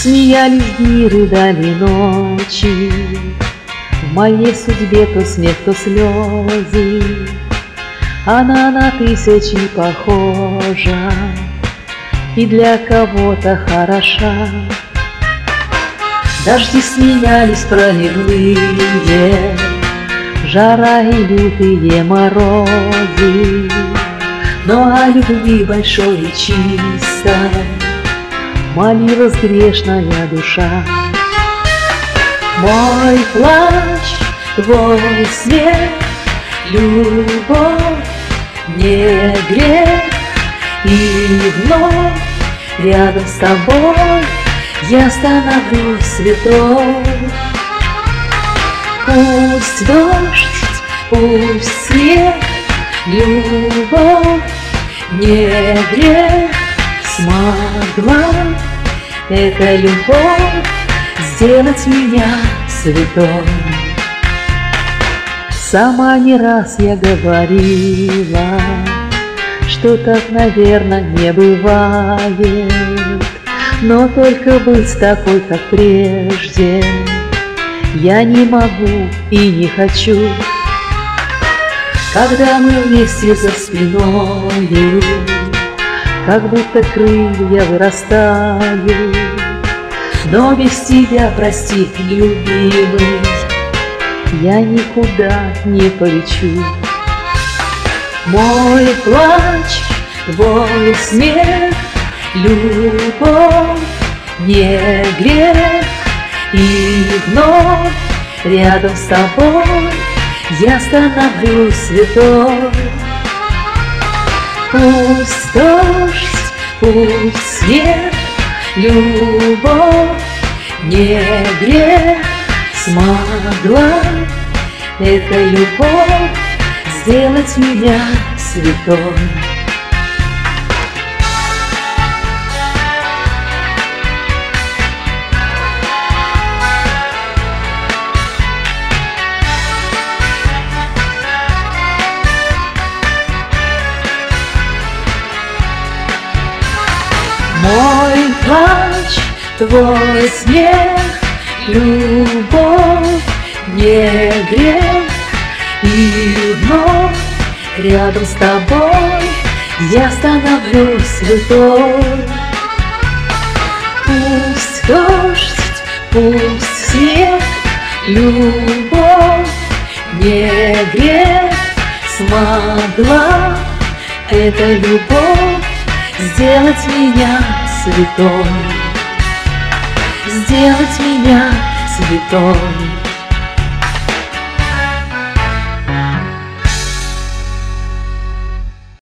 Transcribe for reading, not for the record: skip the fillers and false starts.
Смеялись дни, рыдали ночи, в моей судьбе то смех, то слезы. Она на тысячи похожа и для кого-то хороша. Дожди сменялись проливные, жара и лютые морозы, но о любви большой и чистой молилась грешная душа. Мой плач, твой смех, любовь не грех, и вновь рядом с тобой я становлюсь святой. Пусть дождь, пусть снег, любовь не грех, смогла эта любовь сделать меня святой. Сама не раз я говорила, что так, наверное, не бывает, но только быть такой, как прежде, я не могу и не хочу. Когда мы вместе за спиной, как будто крылья вырастают, но без тебя, прости, любимый, я никуда не полечу. Мой плач, твой смех, любовь не грех, и вновь рядом с тобой я становлюсь святой. Пусть дождь, пусть снег, любовь не грех, смогла эта любовь сделать меня святой. Мой плач, твой смех, любовь не грех, и вновь рядом с тобой я становлюсь святой. Пусть дождь, пусть снег, любовь не грех, смогла эта любовь сделать меня святой, сделать меня святой.